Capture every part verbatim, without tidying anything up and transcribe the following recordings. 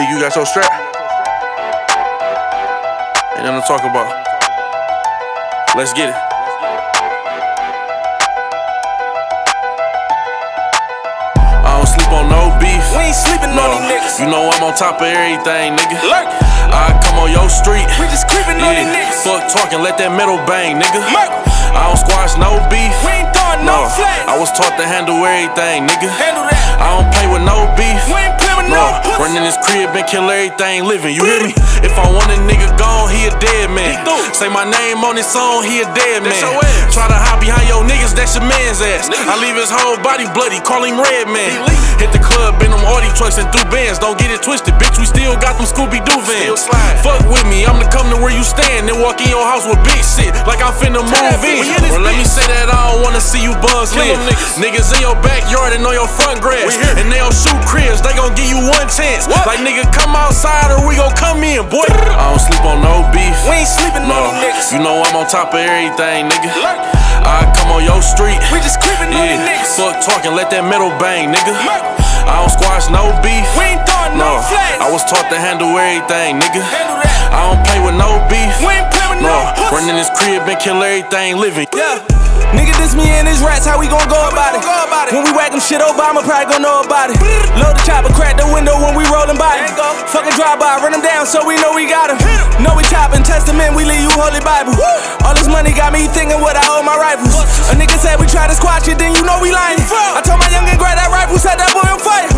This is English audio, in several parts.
Big, you got your strap? Ain't nothing to talk about. Let's get it. I don't sleep on no beef. We ain't sleeping no. on these niggas. You know I'm on top of everything, nigga. Lurk. I come on your street. We just creeping yeah. on these niggas. Fuck talking, let that metal bang, nigga. Murk. I don't squash no beef. We ain't throwing no, no flags. I was taught to handle everything, nigga. Handle that. I don't play with no beef. We ain't play with no, no Run in this crib and kill everything living, you hear me? If I want a nigga gone, he a dead man. Say my name on this song, he a dead man. Try to hide behind your niggas, that's your man's ass. I leave his whole body bloody, call him Red Man. Hit the club in them Audi trucks and through bands. Don't get it twisted, bitch, we still got them Scooby-Doo vans. Fuck with me, I'm to come to where you stand. Then walk in your house with big shit, like I'm finna move in. Well, let me say that I don't wanna see you buzz live. Niggas in your backyard and on your front grass. And they don't shoot cribs, they gon' give you one chance. Like nigga, come outside or we gon' come in, boy. I don't sleep on no beef. We ain't sleeping no. on these niggas. You know I'm on top of everything, nigga. I come on your street. We just creeping yeah. on these niggas. Fuck talking, let that metal bang, nigga. I don't squash no beef. We ain't throwing no, no flags. I was taught to handle everything, nigga. Handle that. I don't play with no beef. We ain't play with no, no Run in this crib and kill everything living. Yeah. Nigga, this me and his rats, how we gon' go about it? Go about it? When we whack them shit, Obama probably gon' know about it. Load the chopper, crack the window when we rollin' by it. Fucking drive-by, run them down so we know we got him. Know we choppin', testament, we leave you Holy Bible. All this money got me thinking what I owe my rifles. A nigga said we try to squash it, then you know we lying. I told my youngin' grab that rifle, set that boy on fire.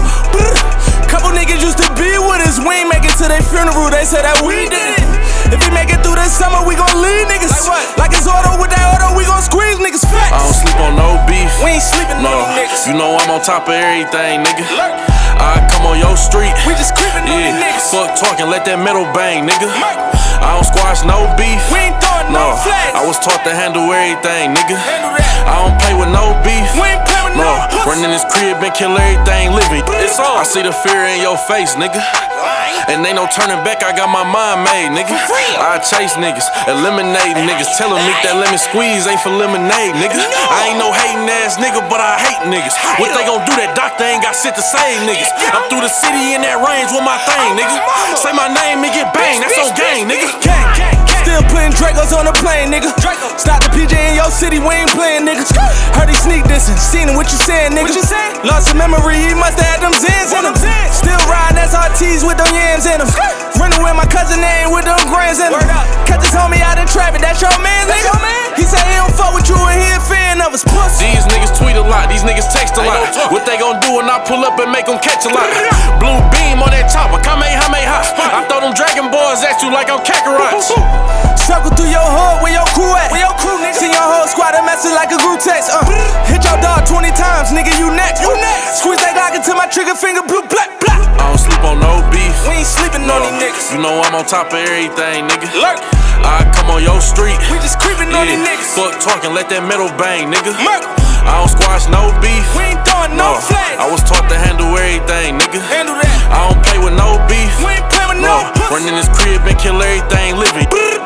Couple niggas used to be with us, we ain't make it to their funeral, they said that we did it. If we make it through this summer, we gon' leave niggas. Like what? Like it's auto with that auto, we gon' squeeze niggas fat. I don't sleep on no beef. We ain't sleeping no. on these niggas. You know I'm on top of everything, nigga. Lurk. I come on your street. We just creeping yeah. on these niggas. Fuck talking, let that metal bang, nigga. Murk. I don't squash no beef. We ain't throwing no, no flags. I was taught to handle everything, nigga. Handle that. I don't play with no beef. We ain't play with no, no Run in this crib and kill everything living. It's on. I see the fear in your face, nigga. And ain't no turning back, I got my mind made, nigga. I chase niggas, eliminate niggas. Tell them make that lemon squeeze ain't for lemonade, nigga. I ain't no hating ass nigga, but I hate niggas. What they gon' do, that doctor ain't got shit to say, niggas. I'm through the city in that range with my thing, nigga. Say my name and get banged, that's on game, nigga. Still putting Dracos on the plane, nigga. Stop the P J in your city, we ain't playing, nigga. Heard he sneak dissing, seen him, what you saying, nigga? Lost some memory, he must have had them Zans in him. Still riding S R Ts with them yams in him. Running with my cousin name with them grands in him. Catch this homie out in traffic, that's your man, nigga. He say he don't fuck with you and he a fan of us, pussy. These niggas tweet a lot, these niggas text a lot. What they gon' do when I pull up and make them catch a lot? Blue beam on that chopper, Kamehameha. I throw them Dragon Balls at you like I'm Kakarot. Circle through your hood, where your crew at? Where your crew, nigga? See your whole squad, a message like a group text. Uh. Hit your dog twenty times, nigga, you next. You next. Squeeze that Glock until my trigger finger blue, black, black. I don't sleep on no beef. We ain't sleeping no. on these niggas. You know I'm on top of everything, nigga. Lurk. I come on your street. We just creeping yeah. on these niggas. Fuck talking, let that metal bang, nigga. Murk. I don't squash no beef. We ain't throwing no, no flags. I was taught to handle everything, nigga. Handle that. I don't play with no beef. We ain't play with no, no Run in this crib and kill everything living.